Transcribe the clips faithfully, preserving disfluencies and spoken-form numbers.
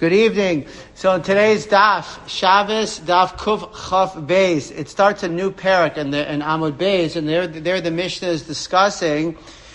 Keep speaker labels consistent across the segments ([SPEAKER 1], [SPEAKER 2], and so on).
[SPEAKER 1] Good evening. So in today's daf, Shabbos daf Kuf Chaf Beis, it starts a new parak in the in Amud Beis, and there, there the Mishnah is discussing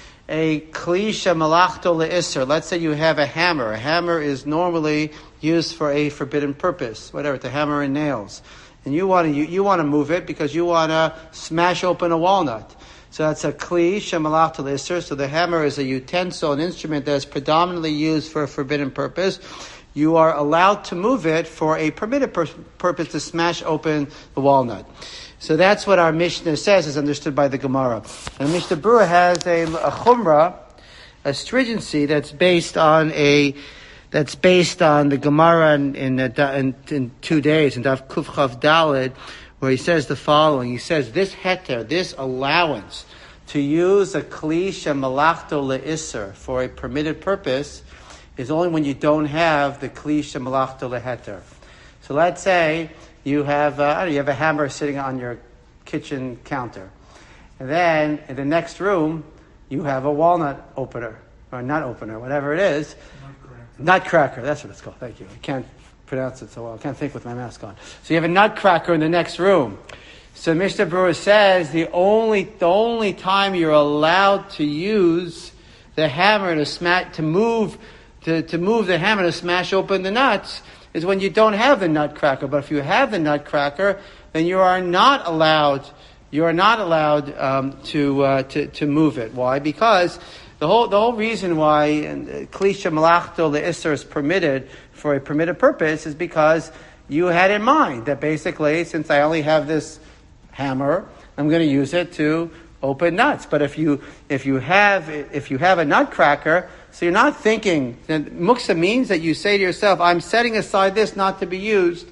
[SPEAKER 1] a kli shemalachto le'isser. Let's say you have a hammer. A hammer is normally used for a forbidden purpose, whatever, to hammer in nails, and you want to you, you want to move it because you want to smash open a walnut. So that's a kli shemalachto le'isser. So the hammer is a utensil, an instrument that is predominantly used for a forbidden purpose. You are allowed to move it for a permitted pur- purpose to smash open the walnut. So that's what our Mishnah says, is understood by the Gemara. And Mishnah Berurah has a, a chumrah, a stringency that's based on a that's based on the Gemara in in, in, in two days in Daf Kuf Chav Daled, where he says the following. He says this heter, this allowance to use a kli shemalachto le'isser for a permitted purpose is only when you don't have the kli shemalachto leheter. So let's say you have uh, I don't know, you have a hammer sitting on your kitchen counter, and then in the next room you have a walnut opener or nut opener, whatever it is, nutcracker. Nutcracker. That's what it's called. Thank you. I can't pronounce it so well. I can't think with my mask on. So you have a nutcracker in the next room. So Mishnah Berurah says the only the only time you're allowed to use the hammer to smash to move. To, to move the hammer to smash open the nuts is when you don't have the nutcracker. But if you have the nutcracker, then you are not allowed. You are not allowed um, to, uh, to to move it. Why? Because the whole the whole reason why kli shemalachto le'isser is permitted for a permitted purpose is because you had in mind that basically, since I only have this hammer, I'm going to use it to open nuts. But if you if you have if you have a nutcracker, so you're not thinking, muksa means that you say to yourself, I'm setting aside this not to be used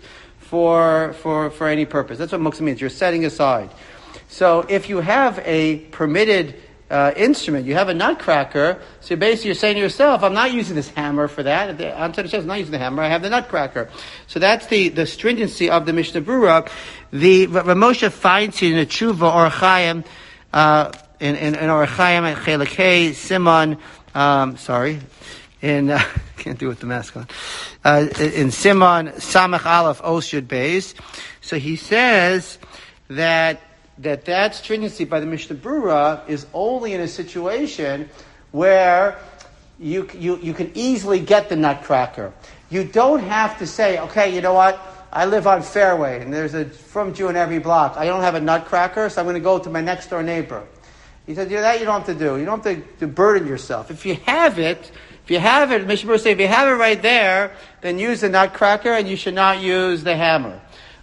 [SPEAKER 1] for for for any purpose. That's what muksa means. You're setting aside. So if you have a permitted uh, instrument, you have a nutcracker, so basically you're saying to yourself, I'm not using this hammer for that. I'm not using the hammer, I have the nutcracker. So that's the, the stringency of the Mishnah Berurah. The Ramosha finds in the Tshuva Or Chaim, uh, in, in, in Or Chaim at Chelakei, Simon, Um, sorry, in uh, can't do it with the mask on. Uh, in Simon Samach Aleph Oshud Beis, so he says that that that stringency by the Mishnah Berurah is only in a situation where you you you can easily get the nutcracker. You don't have to say, okay, you know what? I live on Fairway, and there's a from Jew in every block. I don't have a nutcracker, so I'm going to go to my next door neighbor. He said, you know, that you don't have to do. You don't have to, to burden yourself. If you have it, if you have it, Mishnah Berurah says, if you have it right there, then use the nutcracker and you should not use the hammer.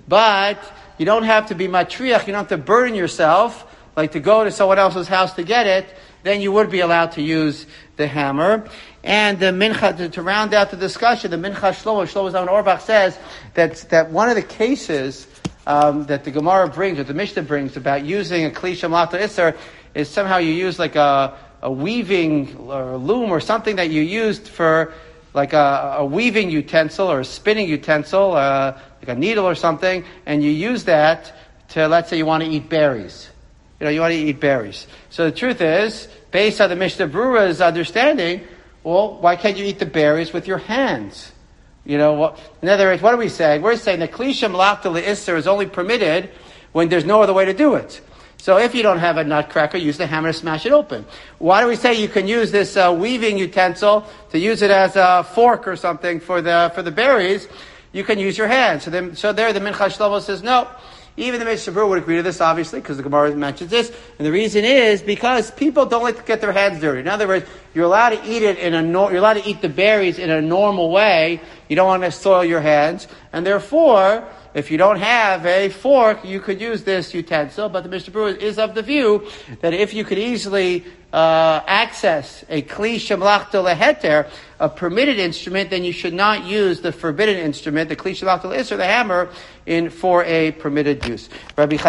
[SPEAKER 1] But you don't have to be matriach, you don't have to burden yourself, like to go to someone else's house to get it, then you would be allowed to use the hammer. And the mincha, to, to round out the discussion, the mincha Shlomo, Shlomo Zalman Auerbach says that, that one of the cases um, that the Gemara brings, or the Mishnah brings, about using a kli shemalachto le'isser is somehow you use like a, a weaving or loom or something that you used for like a, a weaving utensil or a spinning utensil, uh, like a needle or something, and you use that to, let's say you want to eat berries. You know, you want to eat berries. So the truth is, based on the Mishnah Berurah's understanding, well, why can't you eat the berries with your hands? You know, what, in other words, what are we saying? We're saying that kli shemalachto le'isser is only permitted when there's no other way to do it. So if you don't have a nutcracker, use the hammer to smash it open. Why do we say you can use this uh, weaving utensil to use it as a fork or something for the for the berries? You can use your hands. So then, so there, the Mincha Shlomo says no. Even the Mishnah Berurah would agree to this, obviously, because the Gemara mentions this. And the reason is because people don't like to get their hands dirty. In other words, you're allowed to eat it in a no, you're allowed to eat the berries in a normal way. You don't want to soil your hands, and therefore, if you don't have a fork, you could use this utensil. But the Mishnah Berurah is of the view that if you could easily uh, access a kli shemalachto leheter, a permitted instrument, then you should not use the forbidden instrument, the kli shemalachto le'isser, the hammer, in for a permitted use. Rabbi